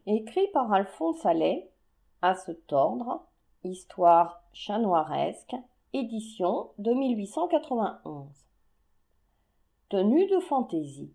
Écrit par Alphonse Allais, à se tordre, histoire chanoiresque, édition de 1891. Tenue de fantaisie.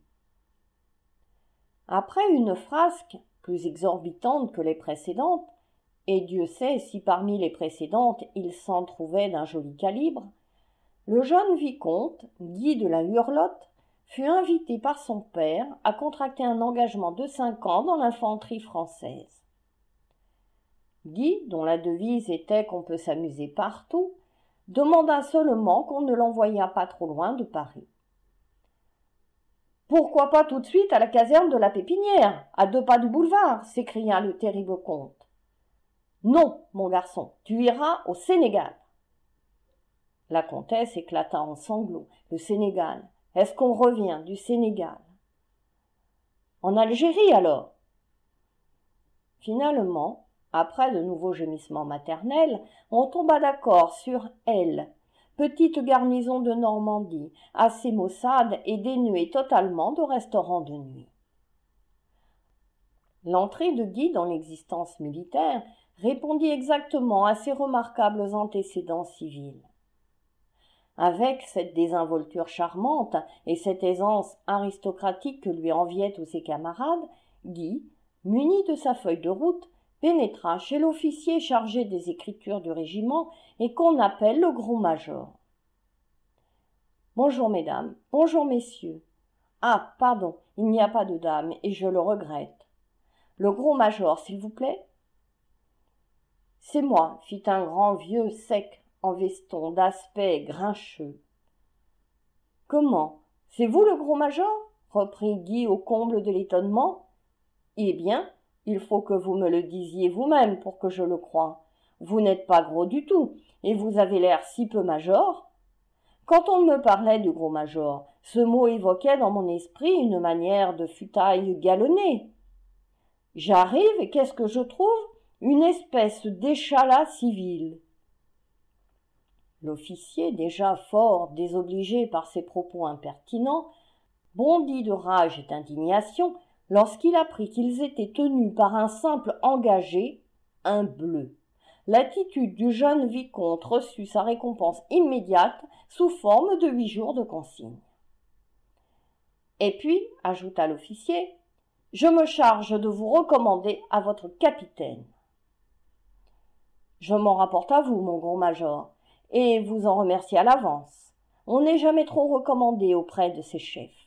Après une frasque plus exorbitante que les précédentes, et Dieu sait si parmi les précédentes il s'en trouvait d'un joli calibre, le jeune vicomte, Guy de la Hurlotte, fut invité par son père à contracter un engagement de 5 ans dans l'infanterie française. Guy, dont la devise était qu'on peut s'amuser partout, demanda seulement qu'on ne l'envoyât pas trop loin de Paris. « Pourquoi pas tout de suite à la caserne de la Pépinière, à 2 pas du boulevard ?» s'écria le terrible comte. « Non, mon garçon, tu iras au Sénégal. » La comtesse éclata en sanglots. « Le Sénégal, est-ce qu'on revient du Sénégal ?»« En Algérie alors ?» Finalement, après de nouveaux gémissements maternels, on tomba d'accord sur L, petite garnison de Normandie, assez maussade et dénuée totalement de restaurants de nuit. L'entrée de Guy dans l'existence militaire répondit exactement à ses remarquables antécédents civils. Avec cette désinvolture charmante et cette aisance aristocratique que lui enviaient tous ses camarades, Guy, muni de sa feuille de route, pénétra chez l'officier chargé des écritures du régiment et qu'on appelle le gros major. « Bonjour mesdames, bonjour messieurs. Ah, pardon, il n'y a pas de dames et je le regrette. Le gros major, s'il vous plaît ?»« C'est moi, fit un grand vieux sec en veston d'aspect grincheux. « Comment, c'est vous le gros major ?» reprit Guy au comble de l'étonnement. « Eh bien, il faut que vous me le disiez vous-même pour que je le croie. Vous n'êtes pas gros du tout, et vous avez l'air si peu major. » Quand on me parlait du gros major, ce mot évoquait dans mon esprit une manière de futaille galonnée. J'arrive et qu'est-ce que je trouve ? Une espèce d'échalas civil. L'officier, déjà fort désobligé par ses propos impertinents, bondit de rage et d'indignation lorsqu'il apprit qu'ils étaient tenus par un simple engagé, un bleu. L'attitude du jeune vicomte reçut sa récompense immédiate sous forme de 8 jours de consigne. Et puis, ajouta l'officier, je me charge de vous recommander à votre capitaine. Je m'en rapporte à vous, mon gros major, et vous en remercie à l'avance. On n'est jamais trop recommandé auprès de ses chefs.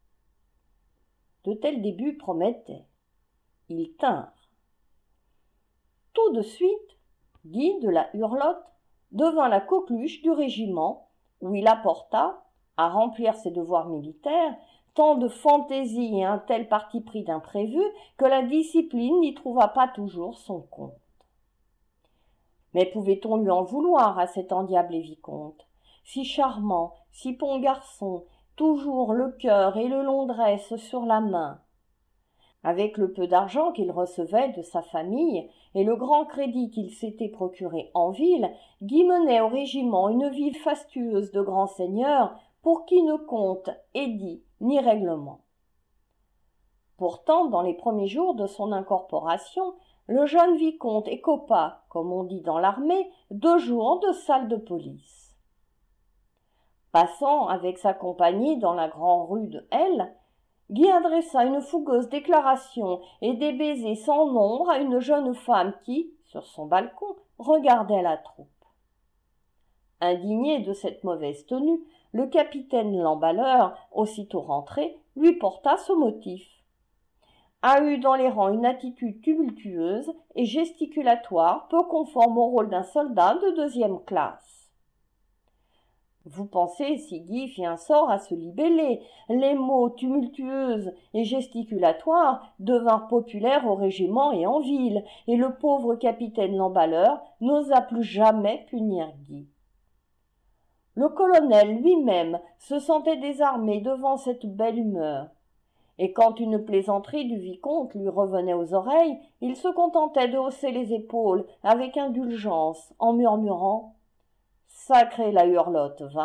De tels débuts promettaient. Ils tinrent. Tout de suite, Guy de la Hurlotte devint la coqueluche du régiment où il apporta, à remplir ses devoirs militaires, tant de fantaisie et un tel parti pris d'imprévu que la discipline n'y trouva pas toujours son compte. Mais pouvait-on lui en vouloir à cet endiablé vicomte, si charmant, si bon garçon, toujours le cœur et le long dresse sur la main? Avec le peu d'argent qu'il recevait de sa famille et le grand crédit qu'il s'était procuré en ville, Guy menait au régiment une vie fastueuse de grand seigneur pour qui ne compte édit ni règlement. Pourtant, dans les premiers jours de son incorporation, le jeune vicomte écopa, comme on dit dans l'armée, 2 jours de salle de police. Passant avec sa compagnie dans la grande rue de L, Guy adressa une fougueuse déclaration et des baisers sans nombre à une jeune femme qui, sur son balcon, regardait la troupe. Indigné de cette mauvaise tenue, le capitaine l'emballeur, aussitôt rentré, lui porta ce motif. A eu dans les rangs une attitude tumultueuse et gesticulatoire peu conforme au rôle d'un soldat de 2e classe. Vous pensez si Guy fit un sort à se libeller, les mots tumultueuse et gesticulatoire devinrent populaires au régiment et en ville, et le pauvre capitaine l'emballeur n'osa plus jamais punir Guy. Le colonel lui-même se sentait désarmé devant cette belle humeur. Et quand une plaisanterie du vicomte lui revenait aux oreilles, il se contentait de hausser les épaules avec indulgence en murmurant « Sacré la Hurlotte, va !»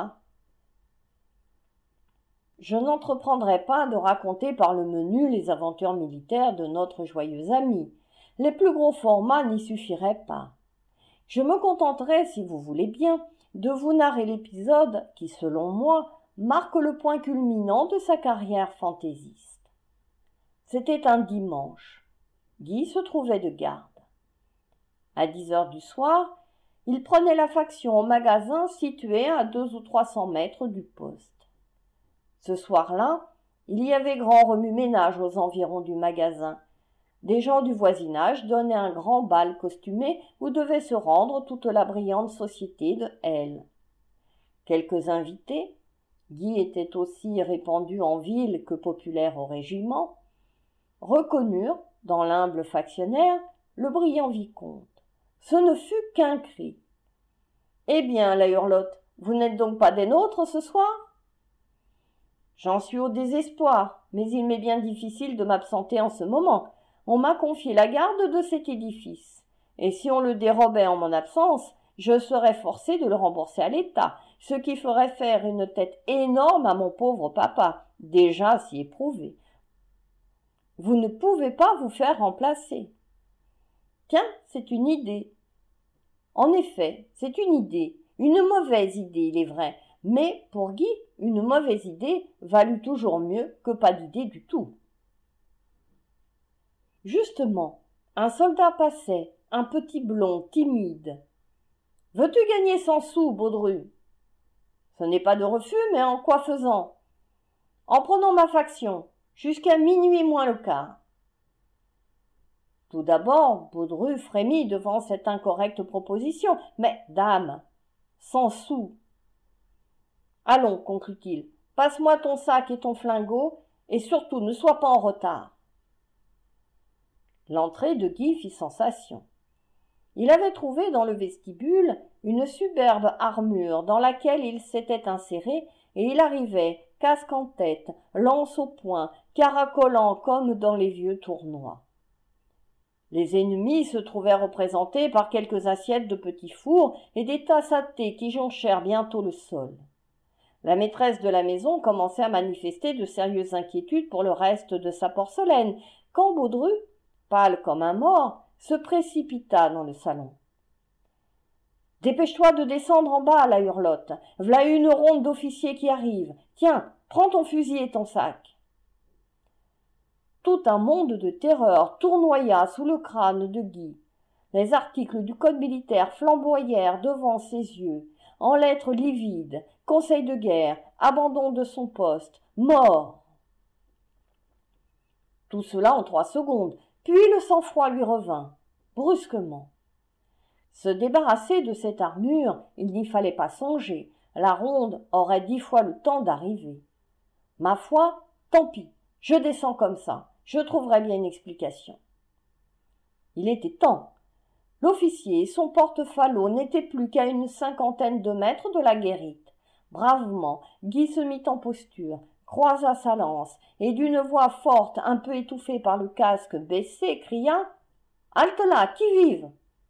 Je n'entreprendrai pas de raconter par le menu les aventures militaires de notre joyeux ami, les plus gros formats n'y suffiraient pas. Je me contenterai, si vous voulez bien, de vous narrer l'épisode qui, selon moi, marque le point culminant de sa carrière fantaisiste. C'était un dimanche. Guy se trouvait de garde. À 10 heures du soir, il prenait la faction au magasin situé à 200 ou 300 mètres du poste. Ce soir-là, il y avait grand remue-ménage aux environs du magasin. Des gens du voisinage donnaient un grand bal costumé où devait se rendre toute la brillante société de L. Quelques invités, Guy était aussi répandu en ville que populaire au régiment, reconnurent, dans l'humble factionnaire, le brillant vicomte. Ce ne fut qu'un cri. « Eh bien, la Hurlotte, vous n'êtes donc pas des nôtres ce soir ?» « J'en suis au désespoir, mais il m'est bien difficile de m'absenter en ce moment. On m'a confié la garde de cet édifice, et si on le dérobait en mon absence, je serais forcé de le rembourser à l'État, ce qui ferait faire une tête énorme à mon pauvre papa, déjà si éprouvé. Vous ne pouvez pas vous faire remplacer. » « Tiens, c'est une idée. » En effet, c'est une idée, une mauvaise idée, il est vrai, mais pour Guy, une mauvaise idée valut toujours mieux que pas d'idée du tout. Justement, un soldat passait, un petit blond, timide. « Veux-tu gagner 100 sous, Baudru ?»« Ce n'est pas de refus, mais en quoi faisant ?»« En prenant ma faction, jusqu'à minuit moins le quart. » Tout d'abord, Baudru frémit devant cette incorrecte proposition. « Mais, dame, 100 sous. »« Allons, conclut-il, passe-moi ton sac et ton flingot, et surtout ne sois pas en retard. » L'entrée de Guy fit sensation. Il avait trouvé dans le vestibule une superbe armure dans laquelle il s'était inséré, et il arrivait, casque en tête, lance au poing, caracolant comme dans les vieux tournois. Les ennemis se trouvaient représentés par quelques assiettes de petits fours et des tasses à thé qui jonchèrent bientôt le sol. La maîtresse de la maison commençait à manifester de sérieuses inquiétudes pour le reste de sa porcelaine, quand Baudru, pâle comme un mort, se précipita dans le salon. « Dépêche-toi de descendre en bas, la Hurlotte. V'là une ronde d'officiers qui arrive. Tiens, prends ton fusil et ton sac. » Tout un monde de terreur tournoya sous le crâne de Guy. Les articles du code militaire flamboyèrent devant ses yeux, en lettres livides, conseil de guerre, abandon de son poste, mort. Tout cela en 3 secondes, puis le sang-froid lui revint, brusquement. Se débarrasser de cette armure, il n'y fallait pas songer, la ronde aurait 10 fois le temps d'arriver. Ma foi, tant pis, je descends comme ça. Je trouverai bien une explication. Il était temps. L'officier et son porte-falot n'étaient plus qu'à une 50aine de mètres de la guérite. Bravement, Guy se mit en posture, croisa sa lance, et d'une voix forte, un peu étouffée par le casque baissé, cria « Halte là, qui vive !»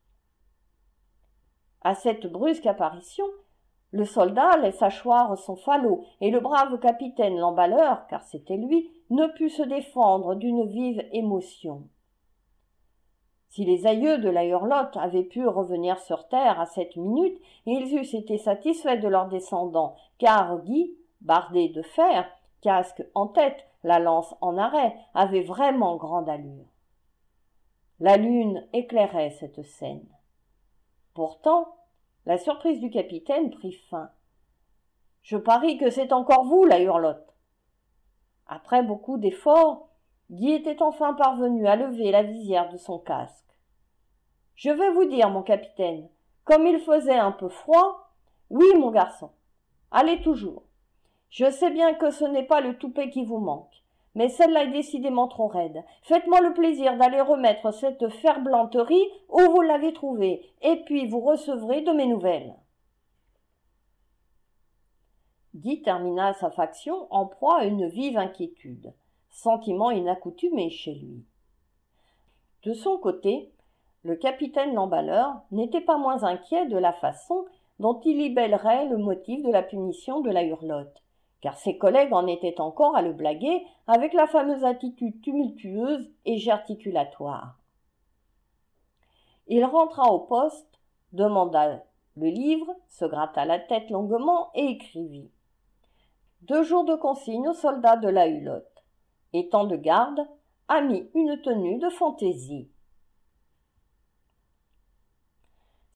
À cette brusque apparition, le soldat laissa choir son falot, et le brave capitaine l'emballeur, car c'était lui, ne put se défendre d'une vive émotion. Si les aïeux de la Hurlotte avaient pu revenir sur terre à cette minute, ils eussent été satisfaits de leurs descendants, car Guy, bardé de fer, casque en tête, la lance en arrêt, avait vraiment grande allure. La lune éclairait cette scène. Pourtant, la surprise du capitaine prit fin. « Je parie que c'est encore vous, la Hurlotte. » Après beaucoup d'efforts, Guy était enfin parvenu à lever la visière de son casque. « Je vais vous dire, mon capitaine, comme il faisait un peu froid, oui, mon garçon, allez toujours. Je sais bien que ce n'est pas le toupet qui vous manque, mais celle-là est décidément trop raide. Faites-moi le plaisir d'aller remettre cette ferblanterie où vous l'avez trouvée, et puis vous recevrez de mes nouvelles. » Guy termina sa faction en proie à une vive inquiétude, sentiment inaccoutumé chez lui. De son côté, le capitaine l'emballeur n'était pas moins inquiet de la façon dont il libellerait le motif de la punition de la Hurlotte, car ses collègues en étaient encore à le blaguer avec la fameuse attitude tumultueuse et gesticulatoire. Il rentra au poste, demanda le livre, se gratta la tête longuement et écrivit. 2 jours de consigne aux soldats de la Hulotte. Étant de garde, a mis une tenue de fantaisie.